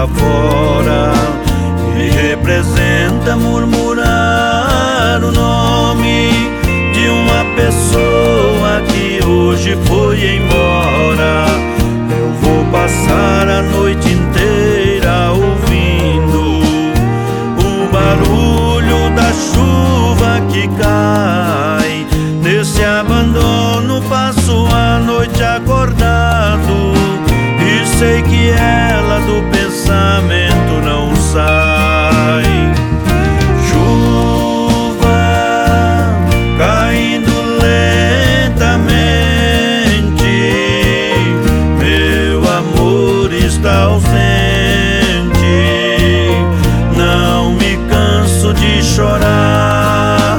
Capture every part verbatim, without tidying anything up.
lá fora, e representa murmurar o nome de uma pessoa que hoje foi embora. Eu vou passar a noite inteira ouvindo o barulho da chuva que cai. Nesse abandono passo a noite acordado, e sei que ela do pensamento não sai. Chuva caindo lentamente, meu amor está ausente. Não me canso de chorar.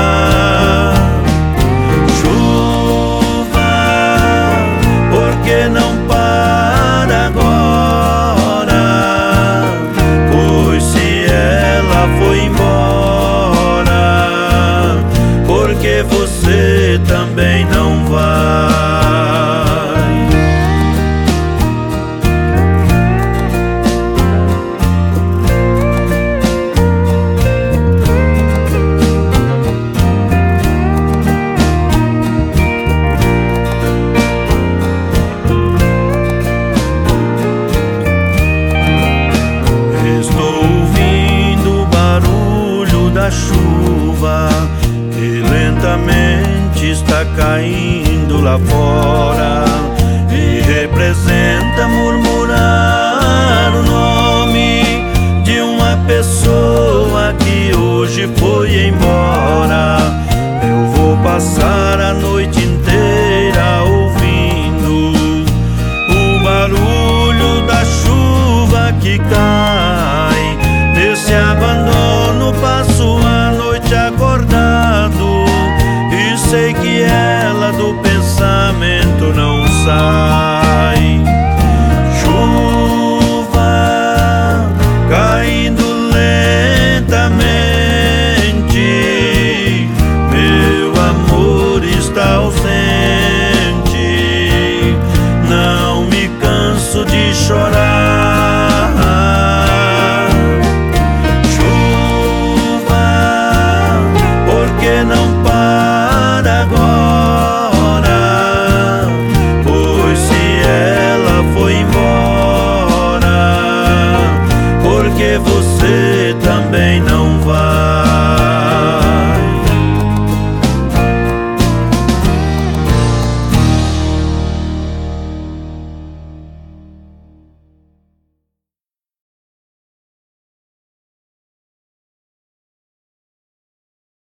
Chuva, por que não para agora? Pois se ela foi embora, porque você também não vai. Da chuva que lentamente está caindo lá fora, e representa murmuração